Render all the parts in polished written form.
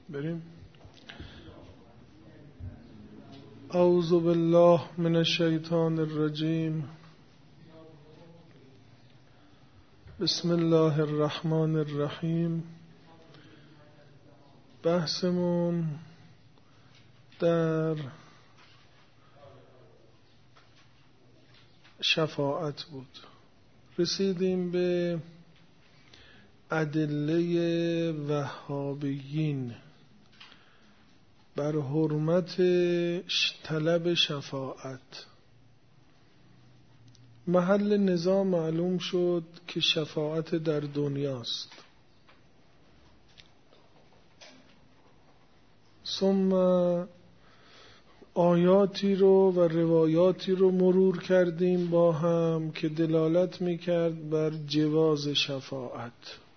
بریم. اعوذ بالله من الشیطان الرجیم. بسم الله الرحمن الرحیم. بحثمون در شفاعت بود. رسیدیم به ادله وهابیین بر حرمت طلب شفاعت. محل نزاع معلوم شد که شفاعت در دنیاست. ثم آیاتی رو و روایاتی رو مرور کردیم با هم که دلالت میکرد بر جواز شفاعت.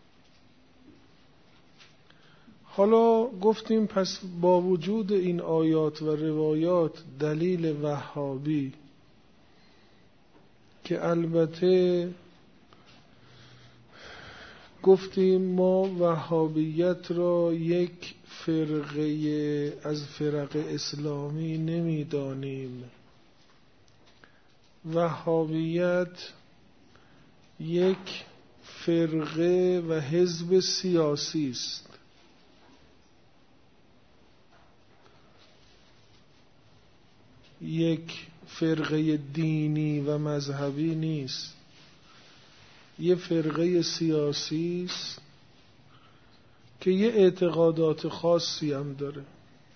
حالا گفتیم پس با وجود این آیات و روایات دلیل وهابی که البته گفتیم ما وهابیت را یک فرقه از فرق اسلامی نمیدانیم. وهابیت یک فرقه و حزب سیاسی است. یک فرقه دینی و مذهبی نیست. یک فرقه سیاسی است که یه اعتقادات خاصی هم داره.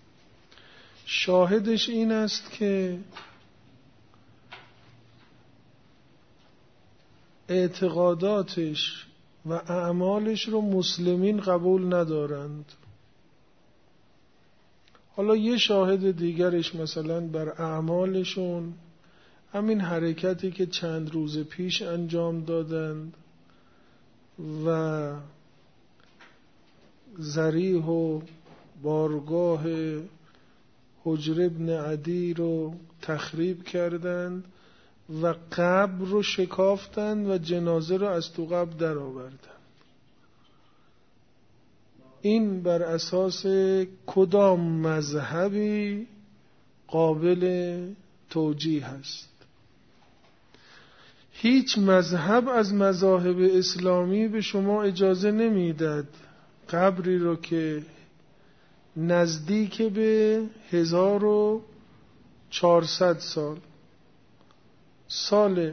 شاهدش این است که اعتقاداتش و اعمالش رو مسلمین قبول ندارند. حالا یه شاهد دیگرش مثلا بر اعمالشون همین حرکتی که چند روز پیش انجام دادند و ضریح و بارگاه حجر ابن عدی رو تخریب کردند و قبر رو شکافتند و جنازه رو از تو قبر در آوردند. این بر اساس کدام مذهبی قابل توجیه است؟ هیچ مذهب از مذاهب اسلامی به شما اجازه نمیداد قبری رو که نزدیک به 1400 سال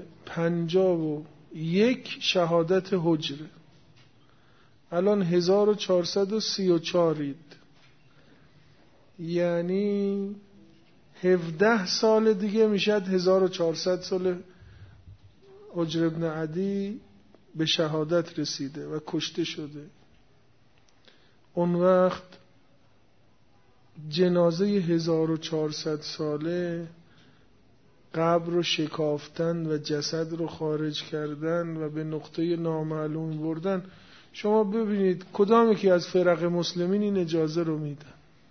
51 شهادت حجره، الان 1434 یعنی 17 سال دیگه میشد 1400 سال حجر ابن عدی به شهادت رسیده و کشته شده. اون وقت جنازه 1400 ساله قبر رو شکافتن و جسد رو خارج کردن و به نقطه نامعلوم بردن. شما ببینید کدام یکی از فرق مسلمین این اجازه رو میدن؟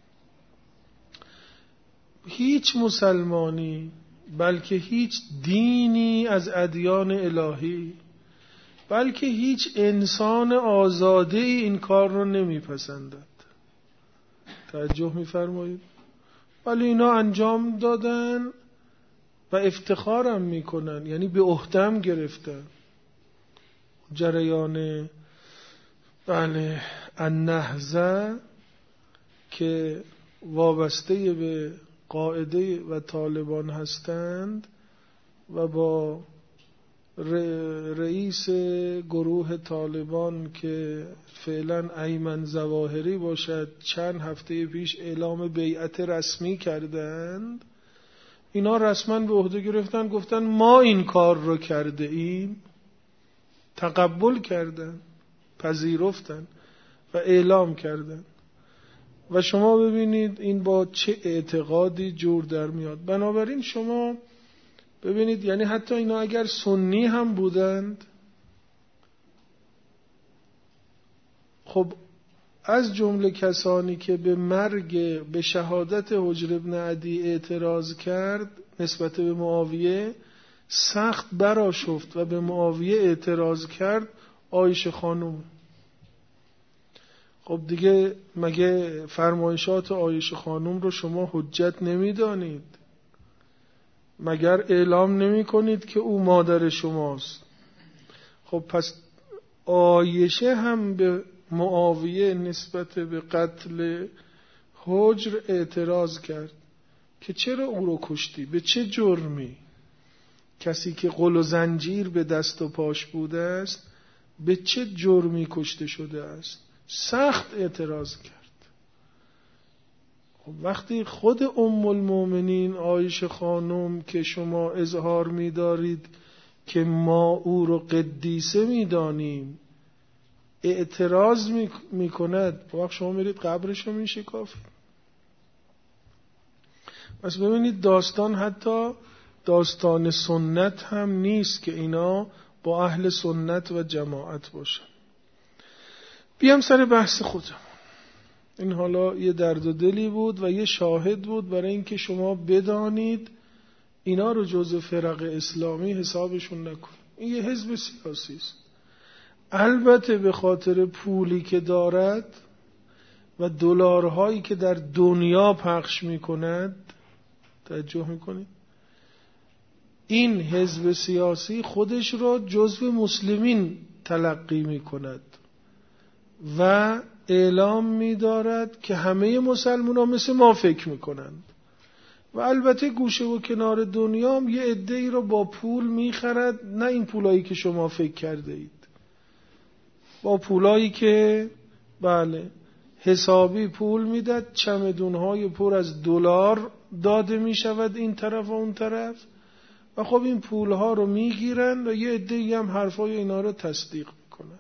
هیچ مسلمانی، بلکه هیچ دینی از ادیان الهی، بلکه هیچ انسان آزاده این کار رو نمیپسندد. توجه میفرمایید؟ ولی اینا انجام دادن و افتخارم میکنن، یعنی به عهده‌ام گرفتن. جریان النهضه که وابسته به قاعده و طالبان هستند و با رئیس گروه طالبان که فعلا ایمن ظواهری باشد چند هفته پیش اعلام بیعت رسمی کردند. اینا رسما به عهده گرفتن، گفتن ما این کار رو کرده ایم، تقبل کردن، پذیرفتن و اعلام کردن. و شما ببینید این با چه اعتقادی جور در میاد. بنابراین شما ببینید، یعنی حتی اینا اگر سنی هم بودند، خب از جمله کسانی که به مرگ به شهادت حجر ابن عدی اعتراض کرد نسبت به معاویه، سخت برآشفت و به معاویه اعتراض کرد عایشه خانم. خب دیگه مگه فرمایشات عایشه خانم رو شما حجت نمیدانید؟ مگر اعلام نمی کنید که او مادر شماست؟ خب پس عایشه هم به معاویه نسبت به قتل حجر اعتراض کرد که چرا او رو کشتی؟ به چه جرمی؟ کسی که قل و زنجیر به دست و پاش بوده است به چه جرمی کشته شده است؟ سخت اعتراض کرد. خب وقتی خود ام المؤمنین عایشه خانم که شما اظهار می‌دارید که ما او رو قدیسه می‌دانیم اعتراض می‌کند، وقت شما میرید قبرش رو می‌شکافید. پس ببینید داستان حتی داستان سنت هم نیست که اینا با اهل سنت و جماعت باشن. بیام سر بحث خودم. این حالا یه درد و دلی بود و یه شاهد بود برای اینکه شما بدانید اینا رو جزء فرق اسلامی حسابشون نکنید. این یه حزب سیاسی است. البته به خاطر پولی که دارد و دلارهایی که در دنیا پخش میکند، توجه میکنید، این حزب سیاسی خودش را جزو مسلمین تلقی میکند و اعلام می‌دارد که همه مسلمان‌ها مثل ما فکر می‌کنند و البته گوشه و کنار دنیا هم یه عده‌ای رو با پول می‌خرد، نه این پولایی که شما فکر کرده اید، با پولایی که بله حسابی پول میداد، چمدون‌های پر از دلار داده می‌شود این طرف و اون طرف و خب این پول‌ها رو می‌گیرن و یه عده‌ای هم حرفای اینا رو تصدیق می‌کنن.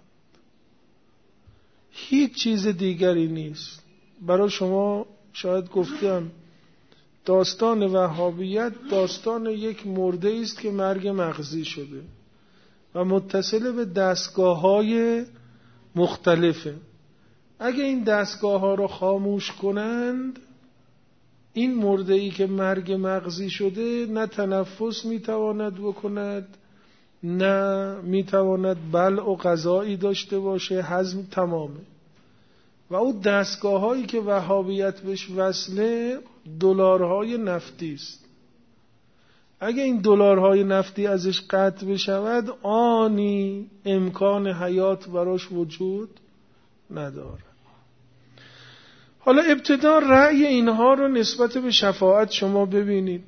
هیچ چیز دیگری نیست. برای شما شاید گفتم داستان وهابیت داستان یک مرده است که مرگ مغزی شده و متصل به دستگاه‌های مختلفه. اگه این دستگاه‌ها رو خاموش کنند، این مرده‌ای که مرگ مغزی شده نه تنفس میتواند بکند، نه میتواند بلع و غذایی داشته باشه، هضم تمامه. و اون دستگاه‌هایی که وهابیت بهش وصله دلارهای نفتی است. اگه این دلارهای نفتی ازش قطع بشود آنی امکان حیات براش وجود نداره. حالا ابتدا رأی اینها رو نسبت به شفاعت شما ببینید.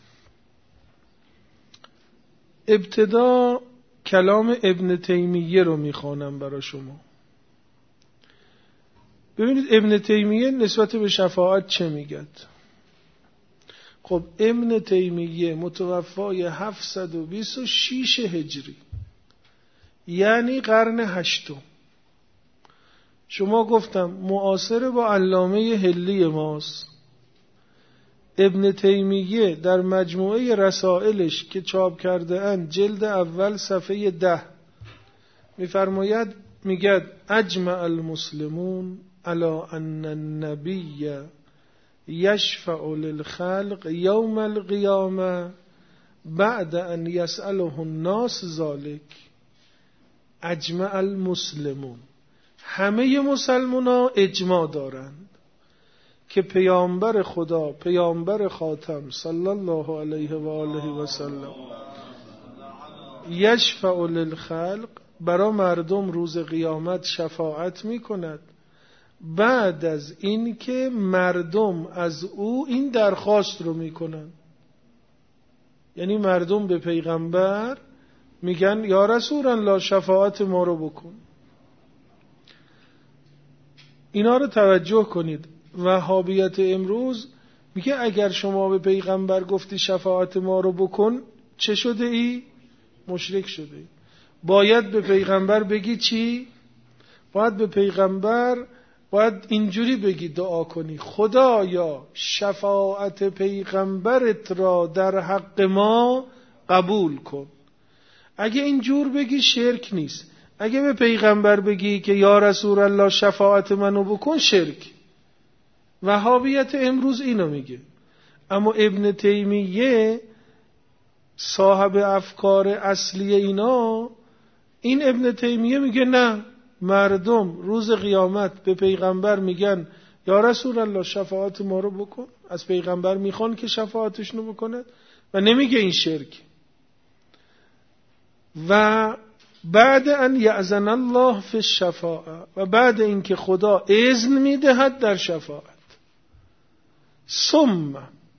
ابتدا کلام ابن تیمیه رو میخوانم برای شما. ببینید ابن تیمیه نسبت به شفاعت چه میگد. خب ابن تیمیه متوفای 726 هجری، یعنی قرن هشتم. شما گفتم معاصر با علامه حلی ماست. ابن تیمیه در مجموعه رسائلش که چاپ کرده اند جلد اول صفحه 10 میفرماید، میگد اجمع المسلمون علی ان النبی یشفع للخلق یوم القیامه بعد ان یسأله الناس ذلک. اجمع المسلمون، همه مسلمان‌ها اجماع دارند که پیامبر خدا، پیامبر خاتم صلی الله علیه و آله و سلم، یشفع للخلق، برای مردم روز قیامت شفاعت میکند بعد از این که مردم از او این درخواست رو میکنن. یعنی مردم به پیغمبر میگن یا رسول الله شفاعت ما رو بکن. اینا رو توجه کنید. وهابیت امروز میگه اگر شما به پیغمبر گفتی شفاعت ما رو بکن چه شده ای؟ مشرک شده ای. باید به پیغمبر بگی چی؟ باید اینجوری بگی، دعا کنی خدایا شفاعت پیغمبرت را در حق ما قبول کن. اگه اینجور بگی شرک نیست. اگه به پیغمبر بگی که یا رسول الله شفاعت منو بکن شرک. وهابیت امروز اینو میگه. اما ابن تیمیه صاحب افکار اصلی اینا، این ابن تیمیه میگه نه، مردم روز قیامت به پیغمبر میگن یا رسول الله شفاعت ما رو بکن، از پیغمبر میخوان که شفاعتشونو بکنه و نمیگه این شرک. و بعد ان یأذن الله فی الشفاعه، و بعد اینکه خدا اذن میدهد در شفاعت، ثم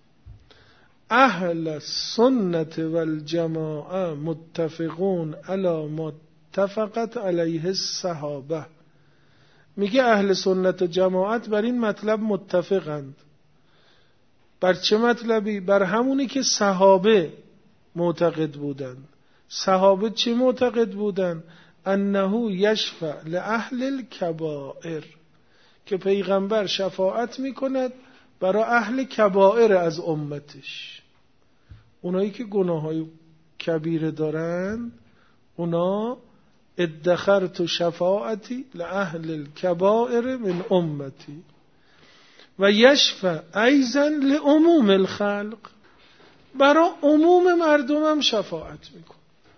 اهل السنت والجماعه متفقون علی ما اتفقت علیه الصحابه، میگه اهل سنت و جماعت بر این مطلب متفقند. بر چه مطلبی؟ بر همونی که صحابه معتقد بودند. صحابه چه معتقد بودند؟ انه یشفع لاهل الکبائر، که پیغمبر شفاعت میکند برای اهل کبائر از امتش، اونایی که گناههای کبیره دارند، اونا ادخرت شفاعتی لاهل الکبائر من امتی و یشفع ایضا لعموم الخلق، برای عموم مردم هم شفاعت میکن.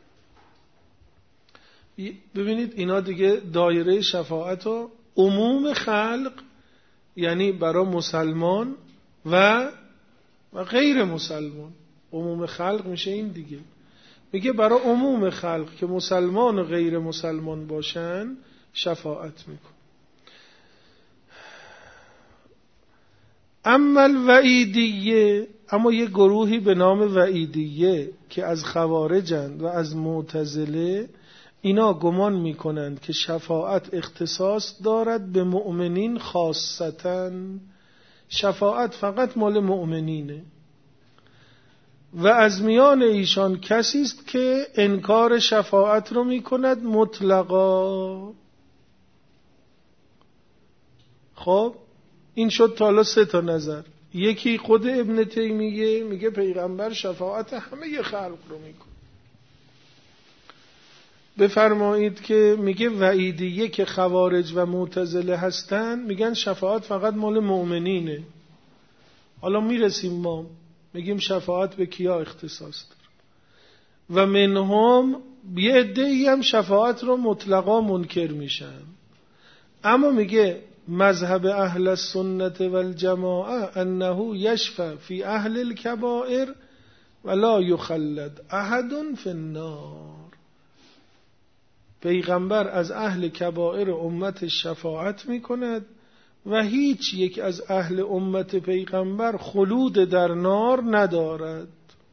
ببینید اینا دیگه دایره شفاعت و عموم خلق، یعنی برای مسلمان و غیر مسلمان. عموم خلق میشه این دیگه، میگه برای عموم خلق که مسلمان و غیر مسلمان باشن شفاعت میکن. اما الوعیدیه، اما یه گروهی به نام وعیدیه که از خوارجند و از معتزله، اینا گمان میکنند که شفاعت اختصاص دارد به مؤمنین خاصتاً، شفاعت فقط مال مؤمنینه و از میان ایشان کسی است که انکار شفاعت رو میکند مطلقا. خب این شد تا حالا 3 نظر. یکی خود ابن تیمیه میگه پیغمبر شفاعت همه خلق رو میکنه. بفرمایید که میگه وعیدیه که خوارج و معتزله هستن میگن شفاعت فقط مال مؤمنینه. حالا میرسیم ما میگیم شفاعت به کیا اختصاص داره. و منهم یه عده‌ای هم شفاعت رو مطلقا منکر میشن. اما میگه مذهب اهل السنت والجماعه انه یشفع فی اهل الکبائر ولا یخلد احد فی النار، پیغمبر از اهل کبائر امت شفاعت میکند و هیچ یک از اهل امت پیغمبر خلود در نار ندارد.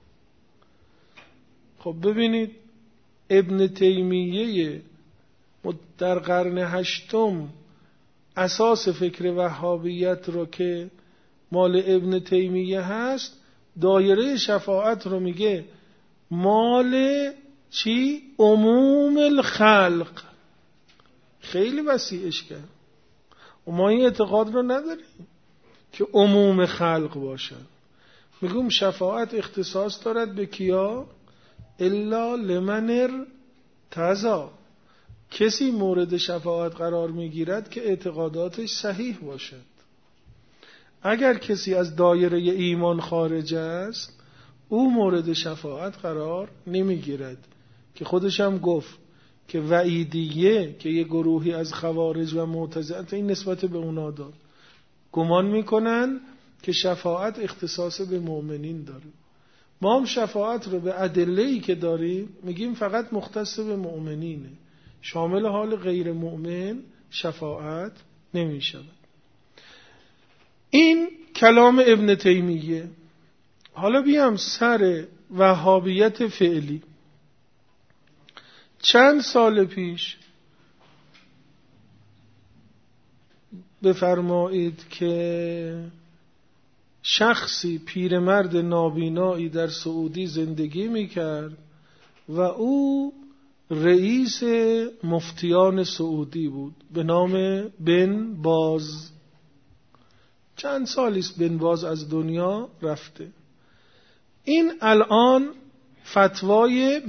خب ببینید ابن تیمیه در قرن 8 اساس فکر وهابیت رو که مال ابن تیمیه هست، دایره شفاعت رو میگه مال چی؟ عموم الخلق. خیلی وسیعش کرد و ما این اعتقاد رو نداریم که عموم خلق باشن. میگم شفاعت اختصاص دارد به کیا؟ الا لمن ارتضی، کسی مورد شفاعت قرار میگیرد که اعتقاداتش صحیح باشد. اگر کسی از دایره ایمان خارج است او مورد شفاعت قرار نمیگیرد، که خودش هم گفت که وعیدیه که یه گروهی از خوارج و معتزله، این نسبت به اونا داد، گمان میکنن که شفاعت اختصاص به مؤمنین داره. ما هم شفاعت رو به ادله‌ای که داریم میگیم فقط مختص به مؤمنینه، شامل حال غیر مؤمن شفاعت نمیشود. این کلام ابن تیمیه. حالا بیام سر وهابیت فعلی. چند سال پیش بفرمایید که شخصی پیرمرد نابینایی در سعودی زندگی میکرد و او رئیس مفتیان سعودی بود به نام بن باز. چند سالیست بن باز از دنیا رفته. این الان فتوای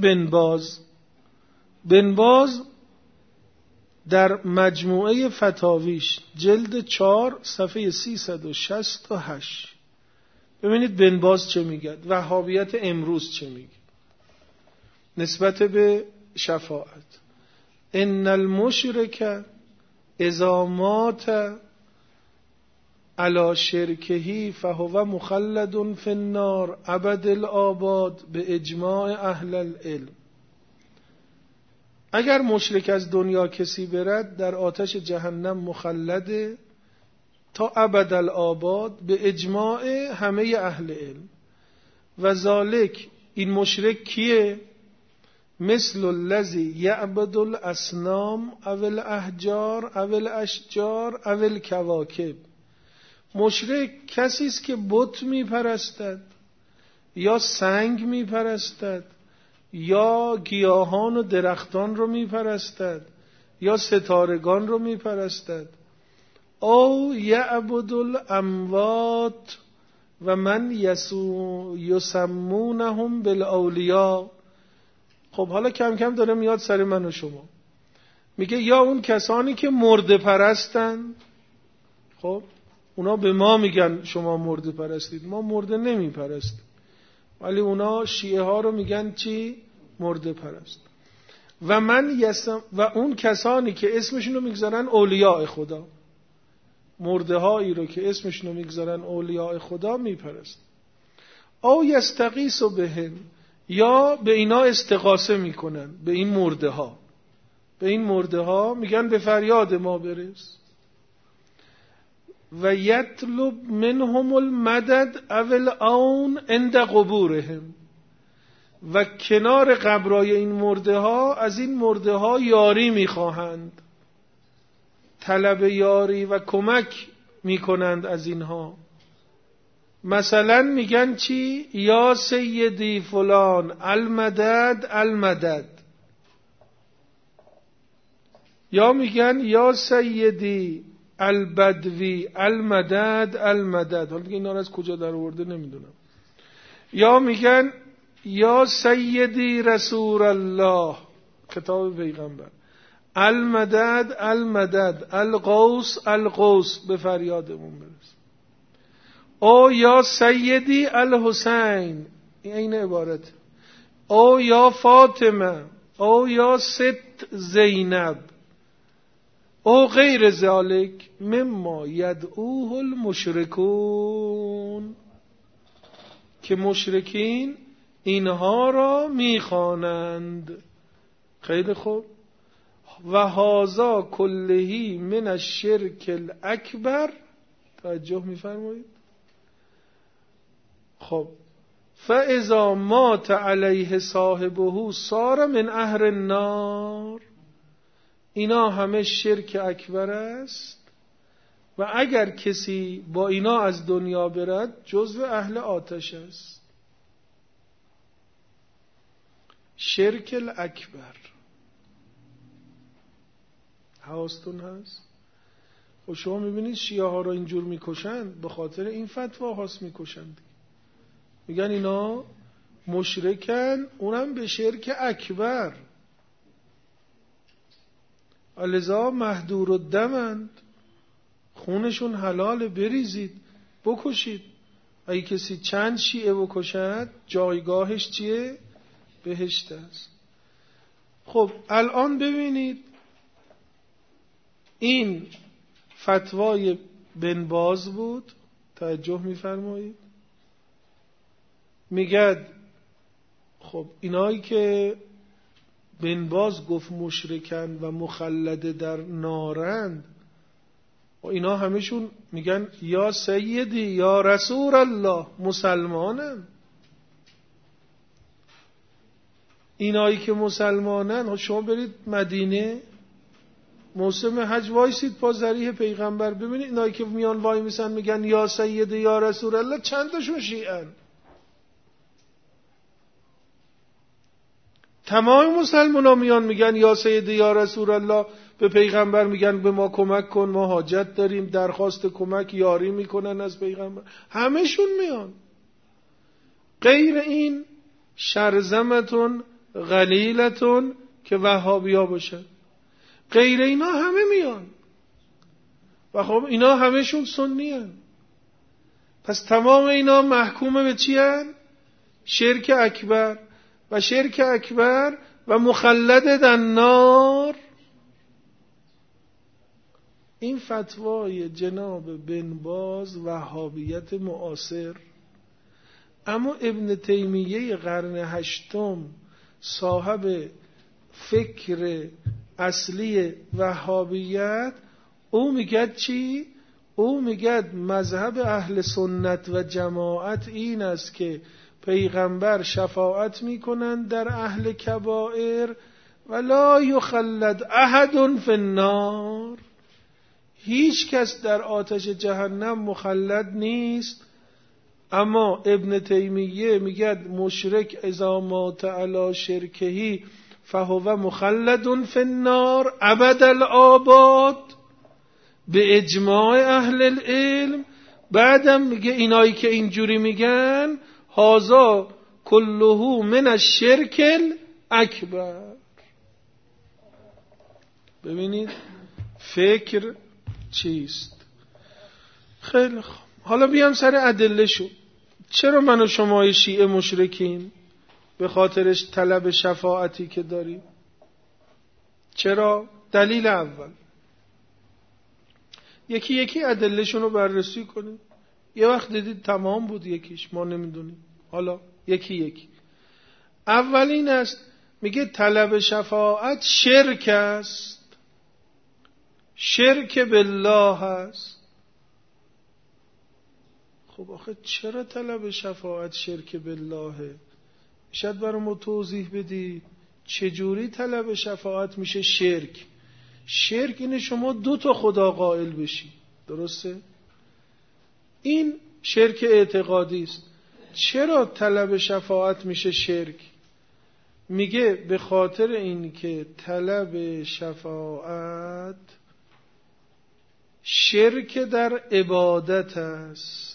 بن باز در مجموعه فتاویش جلد 4 صفحه 368. ببینید بن باز چه میگه، وهابیت امروز چه میگه نسبت به شفاعت. ان المشرک اذا مات علی شرکه فهو مخلد فی النار ابد الآباد به اجماع اهل العلم. اگر مشرک از دنیا کسی برد در آتش جهنم مخلده تا ابد الآباد به اجماع همه اهل علم. و ذالک، این مشرک کیه؟ مثل الذی یعبد الاصنام او الاحجار او الاشجار او الکواکب. مشرک کسی است که بت میپرستد یا سنگ میپرستد یا گیاهان و درختان رو میپرستد یا ستارگان رو میپرستد. او یعبد الاموات و من یسمونهم بالاولیاء. خب حالا کم کم داره میاد سر من و شما. میگه یا اون کسانی که مرده پرستن، خب اونا به ما میگن شما مرده پرستید، ما مرده نمی پرستیم، ولی اونا شیعه ها رو میگن چی؟ مرده پرست. و اون کسانی که اسمشون رو میگذارن اولیاء خدا، مرده هایی رو که اسمشون رو میگذارن اولیاء خدا میپرست. او یستغیث بهم، یا به اینا استغاثه میکنن، به این مرده ها، به این مرده ها میگن به فریاد ما برس. و یطلب منهم المدد او العون عند قبورهم، و کنار قبرای این مرده ها از این مرده ها یاری میخواهند، طلب یاری و کمک میکنند از اینها. مثلا میگن چی؟ یا سیدی فلان المدد المدد، یا میگن یا سیدی البدوی المدد المدد. حالا دیگه اینا رو از کجا در آورده نمیدونم. یا میگن یا سیدی رسول الله، کتاب پیغمبر، المدد المدد القوس القوس، به فریادمون برس. او یا سیدی الحسین، این عبارت. او یا فاطمه، او یا ست زینب، او غیر ذالک مما یدعوه المشرکون، که مشرکین اینها را میخوانند. خیلی خوب. و هذا کلهی من الشرک الاکبر. توجه میفرمایید؟ خب فاذا مات علیه صاحبه صار من اهل النار. اینا همه شرک اکبر است و اگر کسی با اینا از دنیا برد جزو اهل آتش است. شرک الاکبر حواستون هست؟ و شما میبینید شیعه ها رو اینجور میکشند به خاطر این فتوا هاست میکشند، میگن اینا مشرکن، اونم به شرک اکبر، لذا مهدور الدمند، خونشون حلال، بریزید بکشید. اگه کسی چند شیعه بکشد جایگاهش چیه؟ بهشت است. خب الان ببینید این فتوای بن باز بود، توجه میفرمایید؟ میگد خب اینایی که بن باز گفت مشرکن و مخلد در نارند، و اینا همشون میگن یا سیدی یا رسول الله، مسلمانن. اینایی که مسلمانن، شما برید مدینه موسم حج وایسید پا ذریح پیغمبر، ببینید اینایی که میان وای میسن میگن یا سیدی یا رسول الله، چند تاشون شیعن؟ تمام مسلمان ها میان میگن یا سیدی یا رسول الله، به پیغمبر میگن به ما کمک کن، ما حاجت داریم، درخواست کمک یاری میکنن از پیغمبر، همشون میان. غیر این شرذمتون غلیلتون که وهابیا باشن، غیر اینا همه میان. و خب اینا همشون سنی هن. پس تمام اینا محکوم به چی هن؟ شرک اکبر. و شرک اکبر و مخلد در نار این فتوای جناب بن باز وهابیت معاصر، اما ابن تیمیه قرن هشتم صاحب فکر اصلی وهابیت، او میگه چی؟ او میگه مذهب اهل سنت و جماعت این است که پیغمبر شفاعت میکنند در اهل کبائر ولا یخلد احد فی النار، هیچ کس در آتش جهنم مخلد نیست. اما ابن تیمیه میگه مشرک اذا مات علی شرکهی فهو مخلد فی النار ابد الآباد به اجماع اهل العلم. بعدم میگه اینایی که اینجوری میگن هازا کلهو من الشرک الاکبر. ببینید فکر چیست. خیلی خوب، حالا بیام سر ادله شو. چرا من و شما شیعه مشرکیم؟ به خاطرش طلب شفاعتی که داریم. چرا؟ دلیل اول، یکی یکی ادلهشون رو بررسی کنیم. یه وقت دیدید تمام بود یکیش، ما نمیدونیم. حالا یکی یکی. اولین است، میگه طلب شفاعت شرک است، شرک بالله است. خب آخه چرا طلب شفاعت شرک بالله؟ شاید برای ما توضیح بدی چجوری طلب شفاعت میشه شرک؟ شرک اینه شما 2 خدا قائل بشی، درسته؟ این شرک اعتقادی است. چرا طلب شفاعت میشه شرک؟ میگه به خاطر این که طلب شفاعت شرک در عبادت است.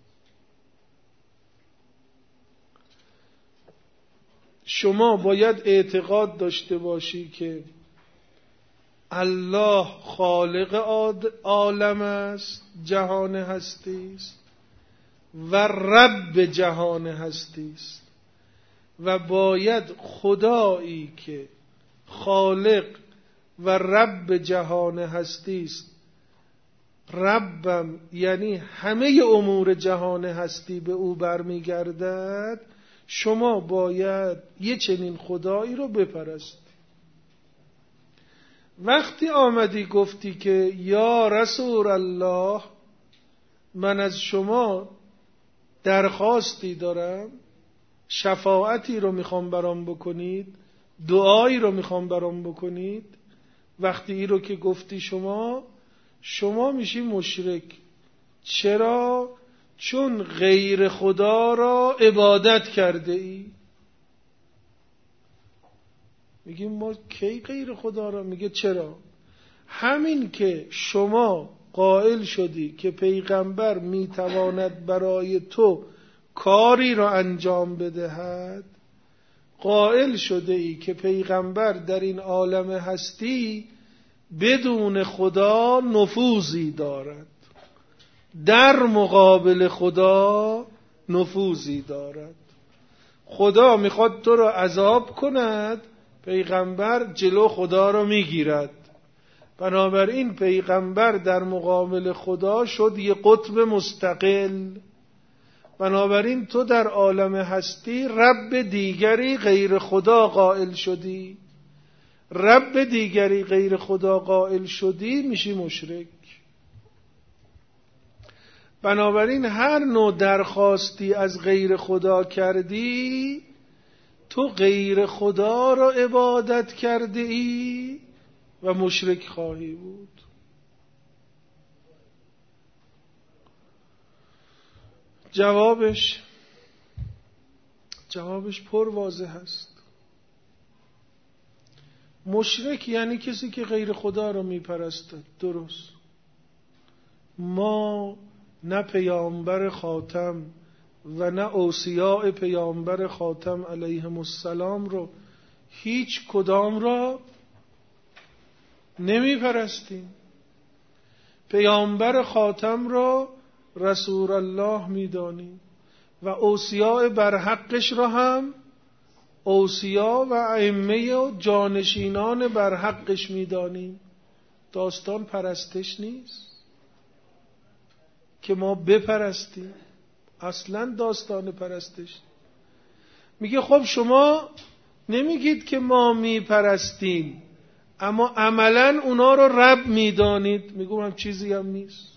شما باید اعتقاد داشته باشی که الله خالق عالم است، جهان هستی است و رب جهان هستی است و باید خدایی که خالق و رب جهان هستی است، ربم یعنی همه امور جهان هستی به او برمیگردد، شما باید یه چنین خدایی رو بپرستی. وقتی آمدی گفتی که یا رسول الله من از شما درخواستی دارم، شفاعتی رو میخوام برام بکنید، دعایی رو میخوام برام بکنید، وقتی این رو که گفتی شما میشی مشرک. چرا؟ چون غیر خدا را عبادت کرده ای. میگیم ما کی غیر خدا را؟ میگه چرا؟ همین که شما قائل شدی که پیغمبر میتواند برای تو کاری را انجام بدهد، قائل شده ای که پیغمبر در این عالم هستی بدون خدا نفوذی دارد، در مقابل خدا نفوذی دارد. خدا میخواد تو را عذاب کند، پیغمبر جلو خدا را میگیرد. بنابراین پیغمبر در مقابل خدا شد یه قطب مستقل. بنابراین تو در عالم هستی رب دیگری غیر خدا قائل شدی. رب دیگری غیر خدا قائل شدی میشی مشرک. بنابراین هر نوع درخواستی از غیر خدا کردی، تو غیر خدا را عبادت کرده ای و مشرک خواهی بود. جوابش پر واضح است. مشرک یعنی کسی که غیر خدا را میپرستد. درست. ما نه پیامبر خاتم و نه اوصیاء پیامبر خاتم علیهم السلام رو هیچ کدام را نمی پرستیم. پیامبر خاتم را رسول الله می دانیم و اوصیاء برحقش را هم اوصیاء و ائمه و جانشینان برحقش می دانیم. داستان پرستش نیست که ما بپرستیم، اصلا داستان پرستش. میگه خب شما نمیگید که ما میپرستیم اما عملا اونا رو رب میدانید. میگم هم چیزی هم نیست.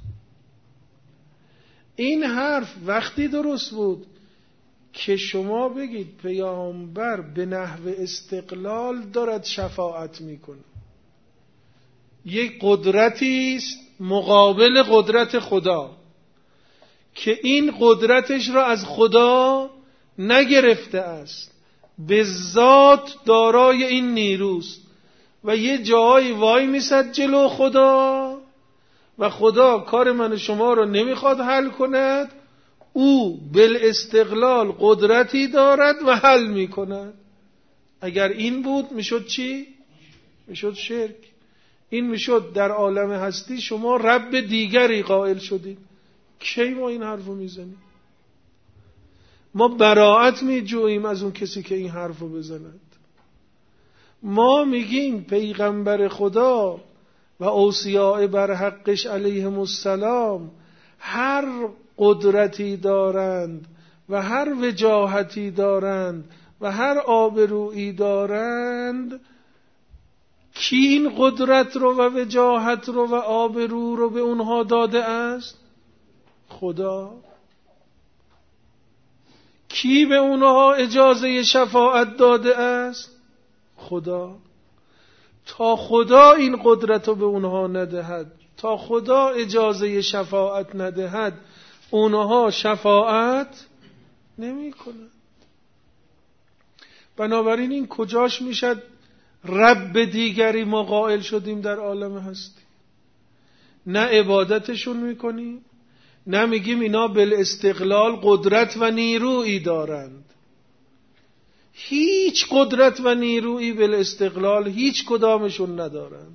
این حرف وقتی درست بود که شما بگید پیامبر به نحو استقلال دارد شفاعت میکنه، یک قدرتی است مقابل قدرت خدا که این قدرتش را از خدا نگرفته است، به ذات دارای این نیروست و یه جایی وای میسد جلو خدا و خدا کار من شما رو نمیخواد حل کند، او بالاستقلال قدرتی دارد و حل میکند. اگر این بود میشد چی؟ میشد شرک. این میشد در عالم هستی شما رب دیگری قائل شدید. کی ما این حرفو میزنیم؟ ما براءت میجوییم از اون کسی که این حرفو بزند. ما میگیم پیغمبر خدا و اوصیاء بر حقش علیهم السلام هر قدرتی دارند و هر وجاهتی دارند و هر آبرویی دارند. کی این قدرت رو و وجاهت رو و آبرو رو به اونها داده است؟ خدا. کی به اونها اجازه شفاعت داده است؟ خدا. تا خدا این قدرت رو به اونها ندهد، تا خدا اجازه شفاعت ندهد، اونها شفاعت نمی کنند. بنابراین این کجاش میشد رب دیگری ما قائل شدیم در عالم هستی؟ نه عبادتشون میکنیم، نه میگیم اینا بالاستقلال قدرت و نیرویی دارند. هیچ قدرت و نیرویی بالاستقلال هیچ کدامشون ندارند.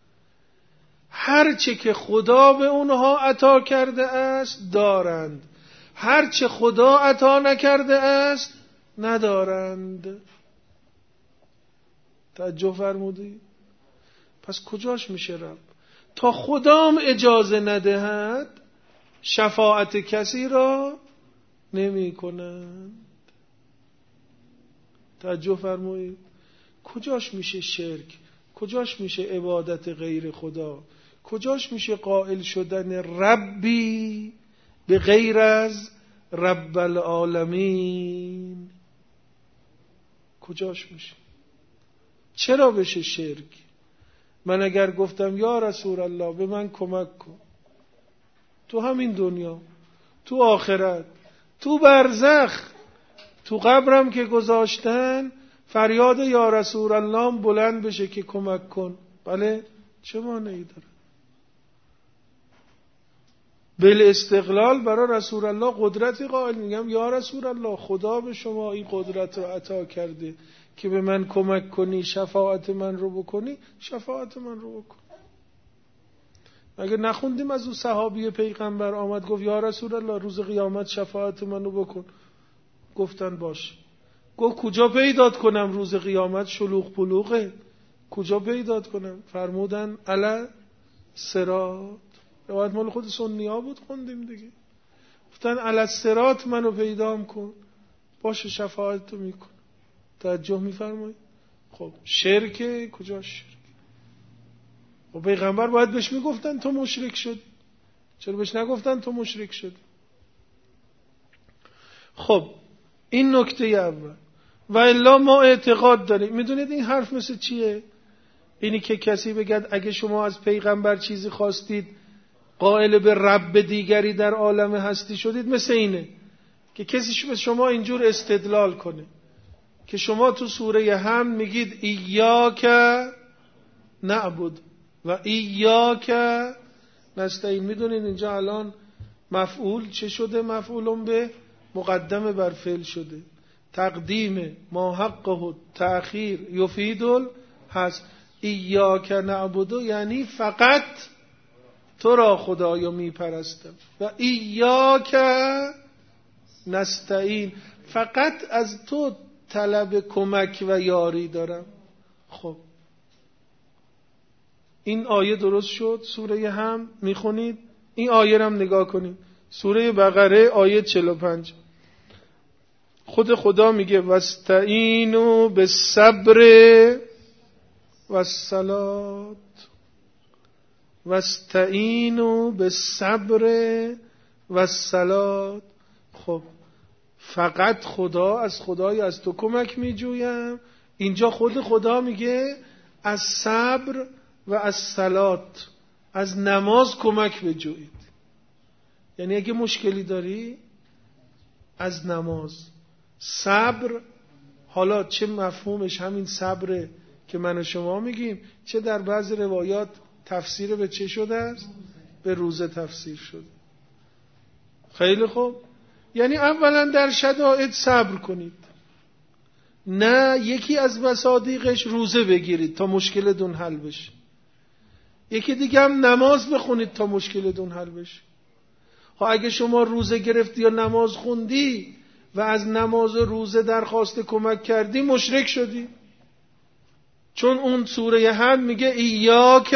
هرچه که خدا به اونها عطا کرده است دارند، هرچه خدا عطا نکرده است ندارند. توجه فرمودی؟ پس کجاش میشه رب؟ تا خدام اجازه ندهد شفاعت کسی را نمی کنند. توجه فرمایید؟ کجاش میشه شرک؟ کجاش میشه عبادت غیر خدا؟ کجاش میشه قائل شدن ربی به غیر از رب العالمین؟ کجاش میشه؟ چرا بشه شرک؟ من اگر گفتم یا رسول الله به من کمک کن، تو همین دنیا، تو آخرت، تو برزخ، تو قبرم که گذاشتن فریاد یا رسول الله بلند بشه که کمک کن، بله، چه مانعی داره؟ بالاستقلال برای رسول الله قدرتی قائل میگم یا رسول الله خدا به شما این قدرت رو عطا کرده که به من کمک کنی، شفاعت من رو بکنی، شفاعت من رو بکن. اگه نخوندیم از اون صحابی پیغمبر آمد گفت یا رسول الله روز قیامت شفاعت من رو بکن، گفتن باش. گفت کجا پیدات کنم روز قیامت؟ شلوغ پلوغه، کجا پیدات کنم؟ فرمودن علی صراط. روایت مال خود سنی ها بود، خوندیم دیگه. گفتن علی الصراط منو پیدام کن، باشه شفاعت تو میکن. توجه میفرمایید؟ خب شرک کجا شرک؟ و پیغمبر باید بهش میگفتن تو مشرک شد، چرا بهش نگفتن تو مشرک شد؟ خب این نکته اول. و الا ما اعتقاد داریم. میدونید این حرف مثل چیه؟ اینی که کسی بگد اگه شما از پیغمبر چیزی خواستید قائل به رب دیگری در عالم هستی شدید، مثل اینه که کسی به شما اینجور استدلال کنه که شما تو سوره حمد میگید ایاک نعبد و ایاک نستعین. میدونید اینجا الان مفعول چه شده؟ مفعولم به مقدم بر فعل شده. تقدیم ما حقه تأخیر یفید الحصر. ایاک نعبد یعنی فقط تو را خدایا میپرستم و ایاک نستعین، فقط از تو طلب کمک و یاری دارم. خب این آیه درست شد. سوره هم میخونید، این آیه هم نگاه کنید، سوره بقره آیه 45. خود خدا میگه واستعینوا بالصبر والصلاة، واستعینوا بالصبر والصلاة. خب فقط خدا، از خدای از تو کمک میجویم. اینجا خود خدا میگه از صبر و از صلات، از نماز کمک بجویید. یعنی اگه مشکلی داری از نماز. صبر، حالا چه مفهومش همین صبره که من و شما میگیم، چه در بعض روایات تفسیر به چه شده است؟ به روزه تفسیر شده. خیلی خوب، یعنی اولا در شدائد صبر کنید. نه یکی از مصادیقش روزه بگیرید تا مشکلتون حل بشه، یکی دیگه هم نماز بخونید تا مشکلتون حل بشه. ها اگه شما روزه گرفتی یا نماز خوندی و از نماز و روزه درخواست کمک کردی، مشرک شدی. چون اون سوره حد میگه ایاک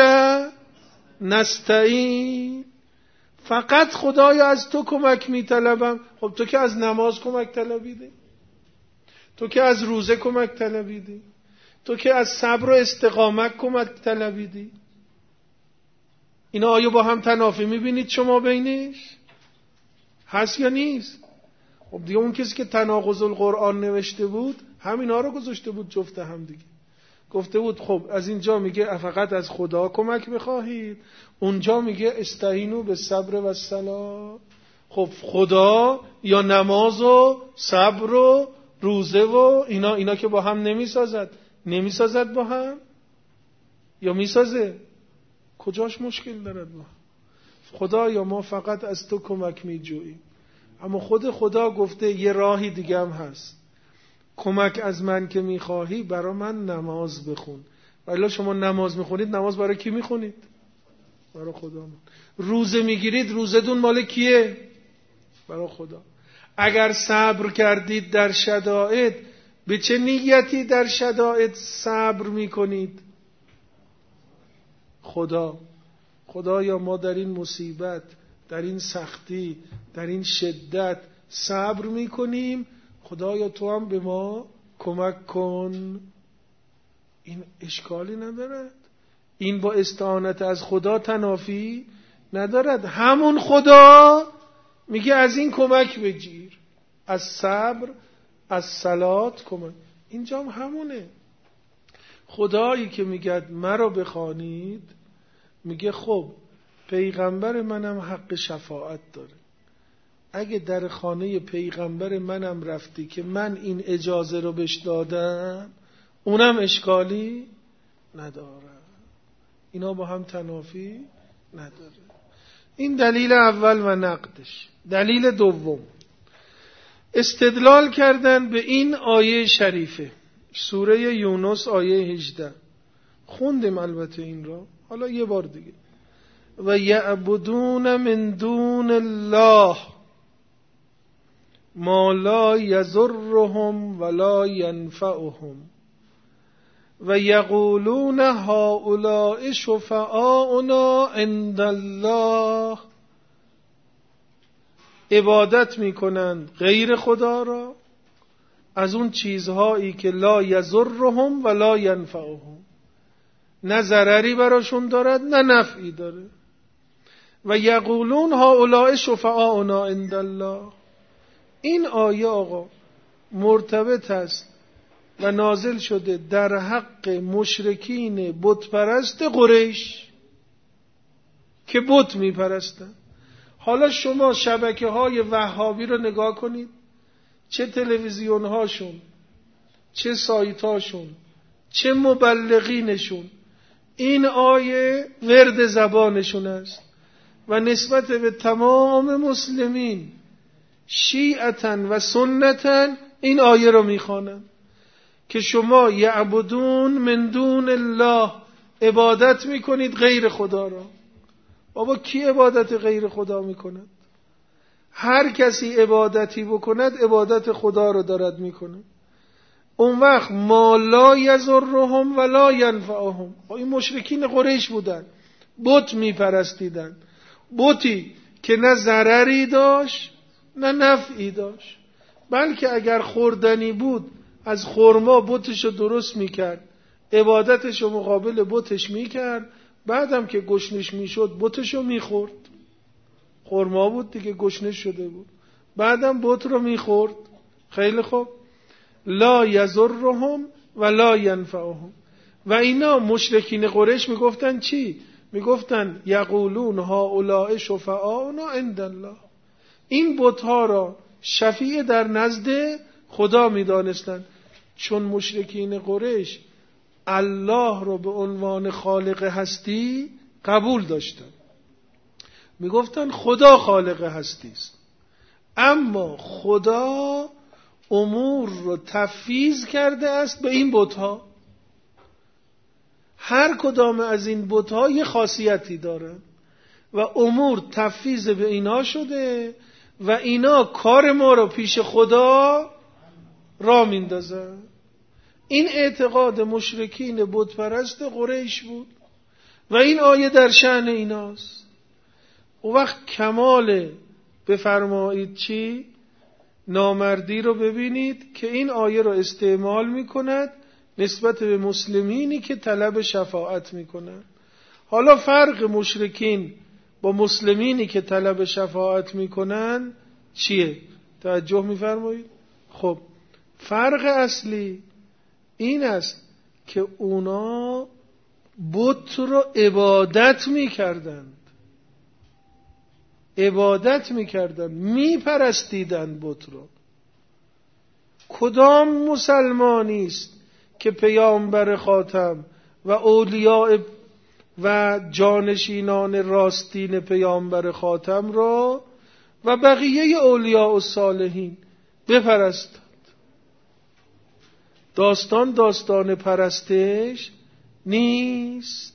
نستعین، فقط خدایا از تو کمک میطلبم. خب تو که از نماز کمک طلبیدی، تو که از روزه کمک طلبیدی، تو که از صبر و استقامت کمک طلبیدی. اینا آیا با هم تنافی میبینید شما بینش؟ هست یا نیست؟ خب دیگه اون کسی که تناقض القرآن نوشته بود همینا رو گذاشته بود جفت هم دیگه. گفته بود خب از اینجا میگه فقط از خدا کمک بخواهید، اونجا میگه استعینوا بالصبر والصلاة. خب خدا یا نماز و صبر و روزه و اینا که با هم نمیسازد با هم، یا میسازه؟ کجاش مشکل دارد با هم؟ خدا یا ما فقط از تو کمک میجوییم. اما خود خدا گفته یه راهی دیگه هم هست، کمک از من که میخواهی برای من نماز بخون. ولی شما نماز میخونید، نماز برای کی میخونید؟ برای خدا. روزه میگیرید، روزه دون مال کیه؟ برای خدا. اگر صبر کردید در شدائد، به چه نیتی در شدائد صبر میکنید؟ خدایا ما در این مصیبت، در این سختی، در این شدت صبر میکنیم، خدایا تو هم به ما کمک کن. این اشکالی ندارد، این با استعانت از خدا تنافی ندارد. همون خدا میگه از این کمک بگیر، از صبر، از صلات کمک. اینجا هم همونه. خدایی که میگه مرا بخوانید، میگه خب پیغمبر منم حق شفاعت داره. اگه در خانه پیغمبر منم رفتی که من این اجازه رو بهش دادم، اونم اشکالی نداره. اینا با هم تنافی نداره. این دلیل اول و نقدش. دلیل دوم، استدلال کردن به این آیه شریفه، سوره یونس آیه 18. خوندیم البته این را، حالا یه بار دیگه. و یعبدون من دون الله ما لا یضرهم ولا ینفعهم و یقولون هؤلاء شفعاؤنا عند الله. عبادت میکنند غیر خدا را از اون چیزهایی که لا یضرهم ولا ینفعهم، نه ضرری براشون دارد نه نفعی داره. و یقولون هؤلاء شفعاؤنا عند الله. این آیه آقا مرتبط است و نازل شده در حق مشرکین بت پرست قریش که بت میپرستن. حالا شما شبکه‌های وهابی رو نگاه کنید، چه تلویزیون هاشون، چه سایت هاشون، چه مبلغینشون، این آیه ورد زبانشون است و نسبت به تمام مسلمین شیعتن و سنتن این آیه رو میخوانن که شما یعبدون من دون الله، عبادت میکنید غیر خدا را. بابا کی عبادت غیر خدا میکند؟ هر کسی عبادتی بکند عبادت خدا رو دارد میکنه. اون وقت ما لا یضرهم ولا ینفعهم. این مشرکین قریش بودن، بت میپرستیدن، بتی که نه ضرری داشت نه نفعی داشت، بلکه اگر خوردنی بود از خرما بتشو درست میکرد، عبادتشو مقابل بتش میکرد، بعدم که گشنش میشد بتشو میخورد. خرما بود دیگه، گشنش شده بود، بعدم بت رو میخورد. خیلی خوب. لا یضرهم ولا ینفعهم. و اینا مشرکین قریش میگفتن چی؟ میگفتن یقولون هؤلاء شفعاؤنا عند الله. این بت‌ها را شفیع در نزد خدا میدانستند، چون مشرکین قریش الله را به عنوان خالق هستی قبول داشتن. میگفتن خدا خالق هستی است، اما خدا امور رو تفویض کرده است به این بت‌ها. هر کدام از این بت‌ها یه خاصیتی داره و امور تفویض به اینا شده و اینا کار ما رو پیش خدا را میندازن. این اعتقاد مشرکین بت پرست قریش بود و این آیه در شأن ایناست. اون وقت کمال بفرمایید چی؟ نامردی رو ببینید که این آیه رو استعمال میکند نسبت به مسلمینی که طلب شفاعت میکنن. حالا فرق مشرکین با مسلمینی که طلب شفاعت میکنن چیه؟ توجه میفرمایید؟ خب فرق اصلی این است که اونا بت رو عبادت میکردند، میپرستیدند بت رو. کدام مسلمانی است که پیامبر خاتم و اولیاء و جانشینان راستین پیامبر خاتم را و بقیه اولیاء و صالحین بپرستند؟ داستان پرستش نیست.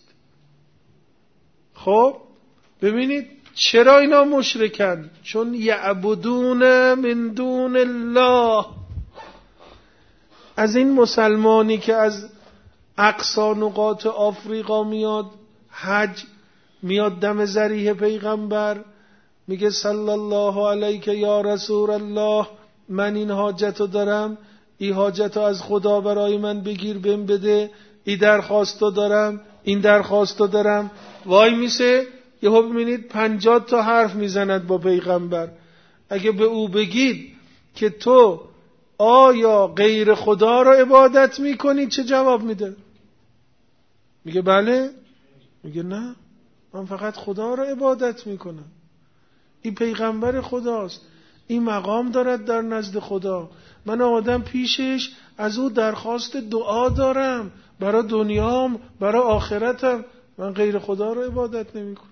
خب ببینید چرا اینا مشرکن؟ چون یعبدون من دون الله. از این مسلمانی که از اقصا نقاط آفریقا میاد حج، میاد دم ذریح پیغمبر، میگه صلی الله علیک یا رسول الله، من این حاجتو دارم، این حاجتو از خدا برای من بگیر بهم بده، این درخواستو دارم، این درخواستو دارم. وای میسه یهو ببینید 50 تا حرف میزند با پیغمبر. اگه به او بگید که تو آیا غیر خدا رو عبادت میکنی، چه جواب میده؟ میگه بله. میگه نه، من فقط خدا رو عبادت میکنم. این پیغمبر خداست، این مقام دارد در نزد خدا، من آمدم پیشش از او درخواست دعا دارم برای دنیام برای آخرتم، من غیر خدا رو عبادت نمیکنم.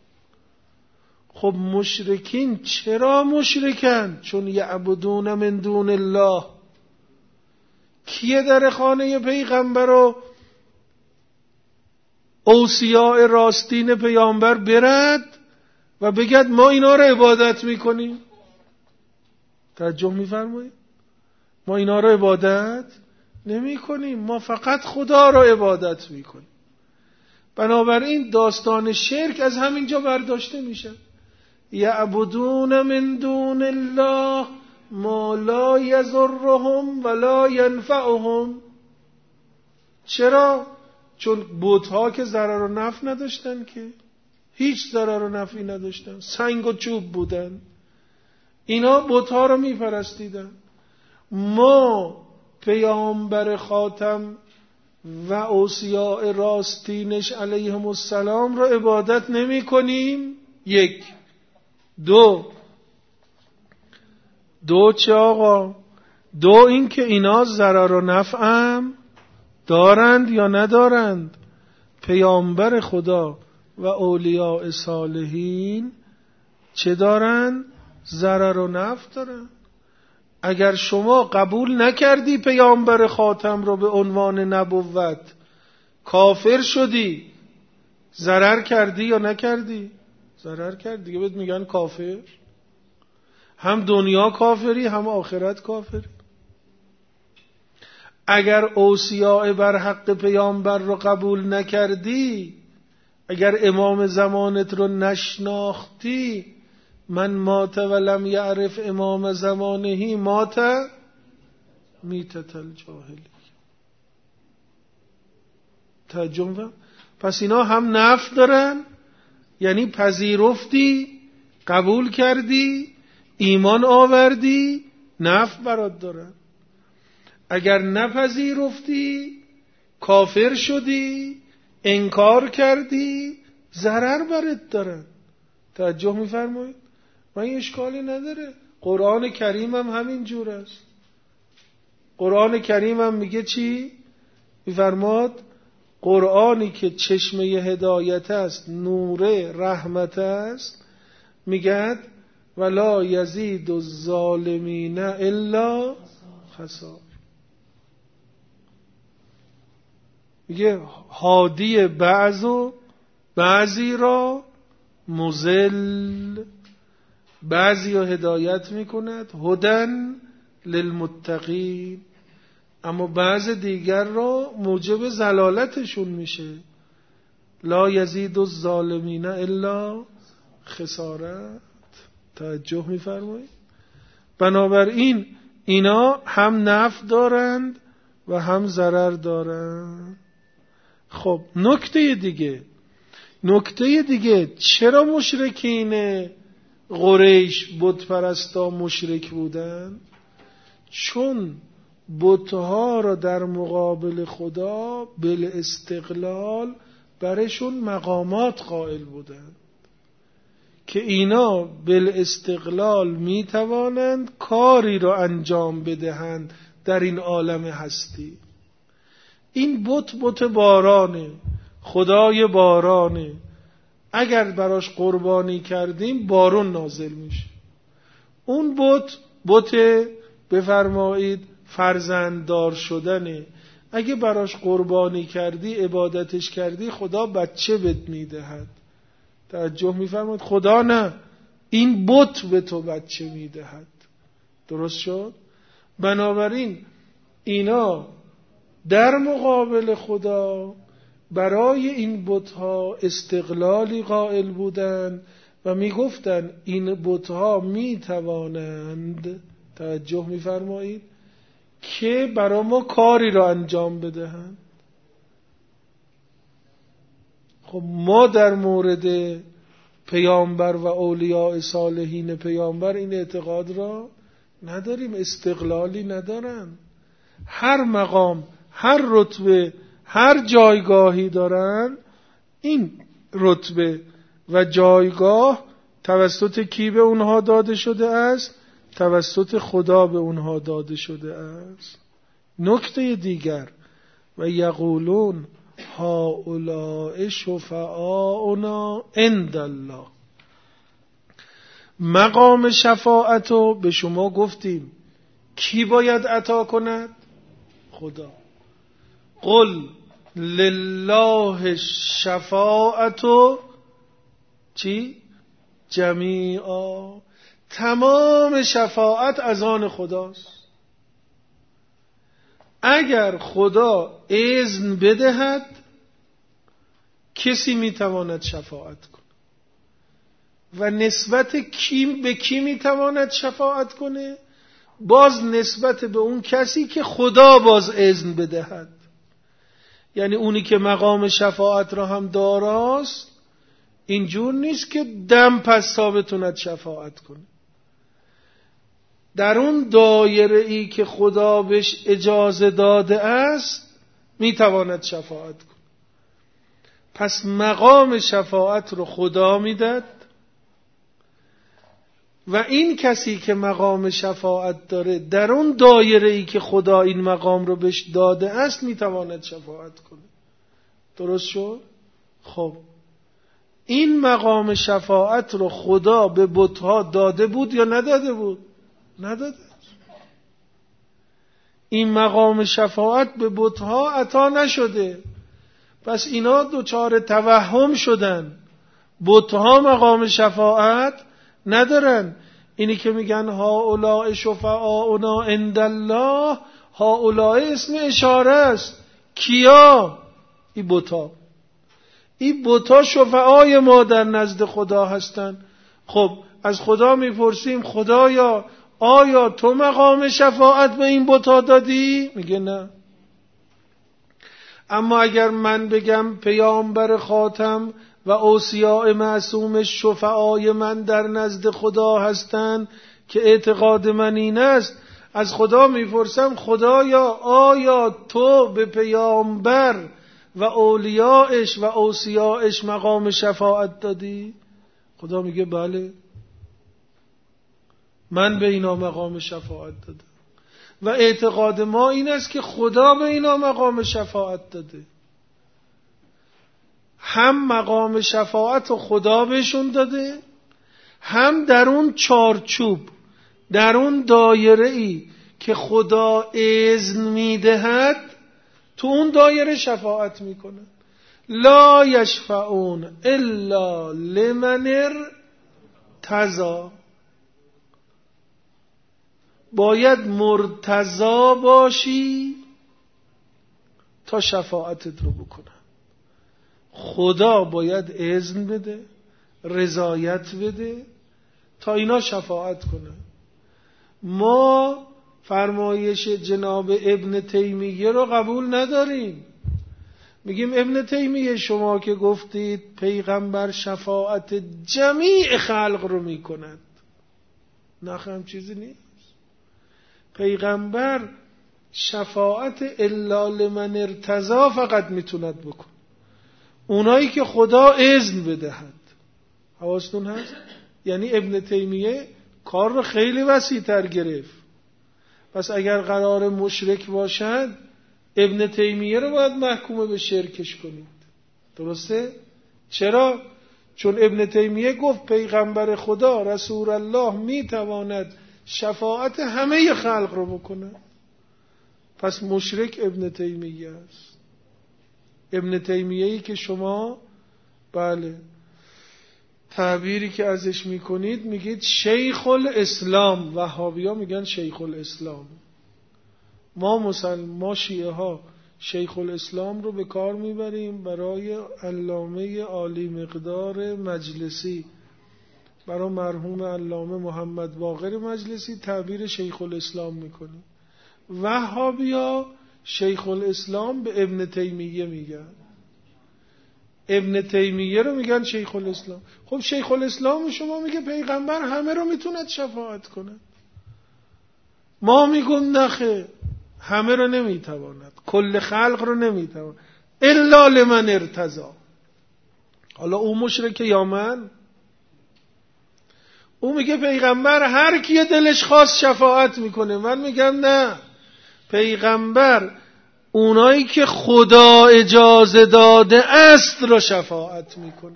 خب مشرکین چرا مشرکن؟ چون یعبدون من دون الله. کیه در خانه پیغمبر و اوصیاء راستین پیامبر برد و بگد ما اینا رو عبادت میکنیم؟ توجه میفرمایید؟ ما اینا رو عبادت نمی کنیم، ما فقط خدا رو عبادت میکنیم. بنابراین داستان شرک از همینجا برداشته میشه. یعبدون من دون الله ما لا یضرهم ولا ینفعهم. چرا؟ چون بت‌ها که ضرر و نفع نداشتن، که هیچ ضرر و نفعی نداشتن، سنگ و چوب بودن. اینا بت‌ها رو میپرستیدن. ما پیامبر خاتم و اوصیاء راستینش علیهم السلام رو عبادت نمی کنیم. یک. دو چه آقا؟ دو این که اینا ضرر و نفعم دارند یا ندارند؟ پیامبر خدا و اولیاء صالحین چه دارند؟ ضرر و نفع دارند. اگر شما قبول نکردی پیامبر خاتم رو به عنوان نبوت، کافر شدی. ضرر کردی یا نکردی؟ ضرر کردی، دیگه بهت میگن کافر. هم دنیا کافری هم آخرت کافری. اگر اوصیاء بر حق پیامبر رو قبول نکردی، اگر امام زمانت رو نشناختی، من مات ولم یعرف امام زمانهی مات میتة الجاهلی. ترجمه. پس اینا هم نفی دارن، یعنی پذیرفتی، قبول کردی، ایمان آوردی، نفی برات دارن. اگر نپذیرفتی، کافر شدی، انکار کردی، ضرر برات دارن. توجه می‌فرمایید؟ من اشکالی نداره. قرآن کریم هم همین جور است. قرآن کریم هم میگه چی؟ می‌فرماد قرآنی که چشمه هدایت است، نور رحمت است، میگه ولا یزید الظالمین الا خسار. میگه هادی بعضی را مضل، بعضی را هدایت میکند، هدن للمتقین، اما بعض دیگر را موجب ضلالتشون میشه. لا یزید الظالمین الا خسارت. توجه میفرمایید؟ بنابراین اینا هم نفع دارند و هم ضرر دارند. خب نکته دیگه چرا مشرکین قریش بت پرستا مشرک بودن؟ چون بت‌ها را در مقابل خدا بالاستقلال برشون مقامات قائل بودند که اینا بالاستقلال می توانند کاری را انجام بدهند در این عالم هستی. این بت بارانه، خدای بارانه، اگر براش قربانی کردیم بارون نازل میشه. اون بت بفرمایید فرزنددار شدنه، اگه براش قربانی کردی، عبادتش کردی، خدا بچه بهت میدهد. توجه میفرمایید؟ خدا نه، این بت به تو بچه میدهد. درست شد؟ بنابراین اینا در مقابل خدا برای این بت‌ها استقلالی قائل بودند و میگفتند این بت‌ها میتوانند، توجه میفرمایید، که برای ما کاری را انجام بدهند. خب ما در مورد پیامبر و اولیاء صالحین پیامبر این اعتقاد را نداریم، استقلالی ندارن. هر مقام، هر رتبه، هر جایگاهی دارن، این رتبه و جایگاه توسط کی به اونها داده شده است؟ توسط خدا به اونها داده شده است. نکته دیگر، و یقولون هؤلاء شفعاؤنا عند الله. مقام شفاعت رو به شما گفتیم کی باید عطا کند؟ خدا. قل لله الشفاعت چی؟ جمیعا. تمام شفاعت از آن خداست. اگر خدا اذن بدهد کسی میتواند شفاعت کنه. و نسبت به کی میتواند شفاعت کنه؟ باز نسبت به اون کسی که خدا باز اذن بدهد. یعنی اونی که مقام شفاعت را هم داراست، اینجور نیست که دم پس تا بتوند شفاعت کنه. در اون دایره ای که خدا بهش اجازه داده است میتواند شفاعت کنه. پس مقام شفاعت رو خدا میداد و این کسی که مقام شفاعت داره در اون دایره ای که خدا این مقام رو بهش داده است میتواند شفاعت کنه. درست شد؟ خب این مقام شفاعت رو خدا به بت‌ها داده بود یا نداده بود؟ نداده. این مقام شفاعت به بت‌ها عطا نشده. پس اینا دوچار توهم شدن. بت‌ها مقام شفاعت ندارن. اینی که میگن هؤلاء شفعاؤنا عند الله، هؤلاء اسم اشاره است. کیا؟ این بتا. این بتا شفعای ما در نزد خدا هستند. خب از خدا میپرسیم خدایا آیا تو مقام شفاعت به این بتا دادی؟ میگه نه. اما اگر من بگم پیامبر خاتم و اوصیاء معصوم شفعای من در نزد خدا هستند که اعتقاد من این است، از خدا میپرسم خدایا آیا تو به پیامبر و اولیاءش و اوصیاءش مقام شفاعت دادی؟ خدا میگه بله، من به اینا مقام شفاعت دادم. و اعتقاد ما این است که خدا به اینا مقام شفاعت داده. هم مقام شفاعت رو خدا بهشون داده، هم در اون چارچوب، در اون دایره‌ای که خدا اذن میدهد تو اون دایره شفاعت میکنن. لا یشفعون الا لمن ارتضی. باید مرتضی باشی تا شفاعتت رو بکنن. خدا باید اذن بده، رضایت بده تا اینا شفاعت کنن. ما فرمایش جناب ابن تیمیه رو قبول نداریم. میگیم ابن تیمیه شما که گفتید پیغمبر شفاعت جمیع خلق رو میکند، نه هم چیزی نیست. پیغمبر شفاعت الا لمن ارتضی فقط میتوند بکن، اونایی که خدا اذن بدهد. حواستون هست؟ یعنی ابن تیمیه کار رو خیلی وسیع تر گرفت. پس اگر قرار مشرک باشد ابن تیمیه رو باید محکوم به شرکش کنید. درسته؟ چرا؟ چون ابن تیمیه گفت پیغمبر خدا رسول الله میتواند شفاعت همه خلق رو بکنه. پس مشرک ابن تیمیه است. ابن تیمیه‌ای که شما بله تعبیری که ازش میکنید میگید شیخ الاسلام، وهابی‌ها میگن شیخ الاسلام. ما شیعه ها شیخ الاسلام رو به کار میبریم برای علامه عالی مقدار مجلسی، برای مرحوم علامه محمد باقر مجلسی تعبیر شیخ الاسلام میکنیم. وهابی‌ها شیخ الاسلام به ابن تیمیه میگن، ابن تیمیه رو میگن شیخ الاسلام. خب شیخ الاسلام شما میگه پیغمبر همه رو میتوند شفاعت کنه، ما میگم نخه، همه رو نمیتواند، کل خلق رو نمیتواند، الا لمن ارتضی. حالا او مشرکه یا من؟ او میگه پیغمبر هر کی دلش خواست شفاعت میکنه. من میگم نه، پیغمبر اونایی که خدا اجازه داده است را شفاعت میکنه.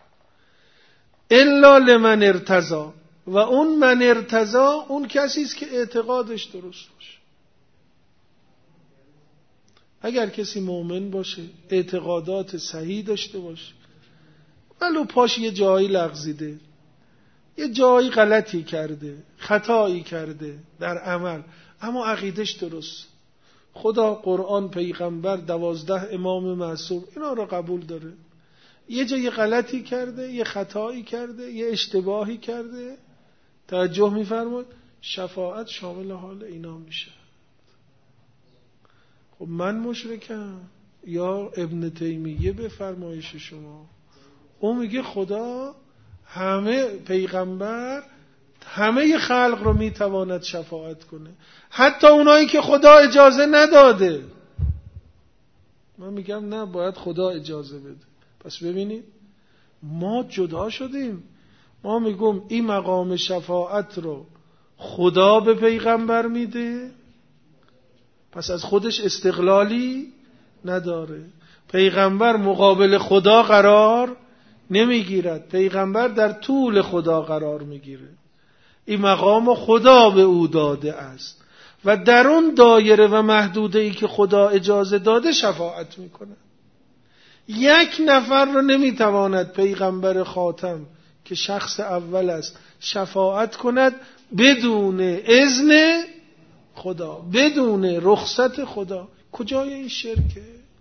الا لمن ارتضی. و اون من ارتضی اون کسی است که اعتقادش درست باشه. اگر کسی مؤمن باشه، اعتقادات صحیح داشته باشه، ولو پاش یه جایی لغزیده، یه جایی غلطی کرده، خطایی کرده در عمل، اما عقیدش درست، خدا، قرآن، پیغمبر، 12 امام معصوم اینا رو قبول داره، یه جایی غلطی کرده، یه خطایی کرده، یه اشتباهی کرده، توجه می‌فرمایید، شفاعت شامل حال اینا میشه. خب من مشرکم یا ابن تیمیه به فرمایش شما؟ اون میگه خدا همه، پیغمبر همه خلق رو میتواند شفاعت کنه، حتی اونایی که خدا اجازه نداده. من میگم نه، باید خدا اجازه بده. پس ببینید ما جدا شدیم. ما میگم این مقام شفاعت رو خدا به پیغمبر میده، پس از خودش استقلالی نداره. پیغمبر مقابل خدا قرار نمیگیرد، پیغمبر در طول خدا قرار میگیره. این مقام خدا به او داده است و در اون دایره و محدوده ای که خدا اجازه داده شفاعت میکنه. یک نفر رو نمیتواند پیغمبر خاتم که شخص اول است شفاعت کند بدون اذن خدا، بدون رخصت خدا. کجای این شرکه؟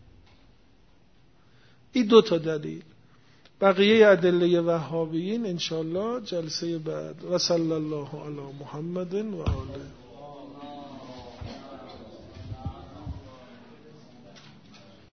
این 2 دلیل. بقیه ادله وهابیین انشاءالله جلسه بعد. و صلی الله علی محمد و آله.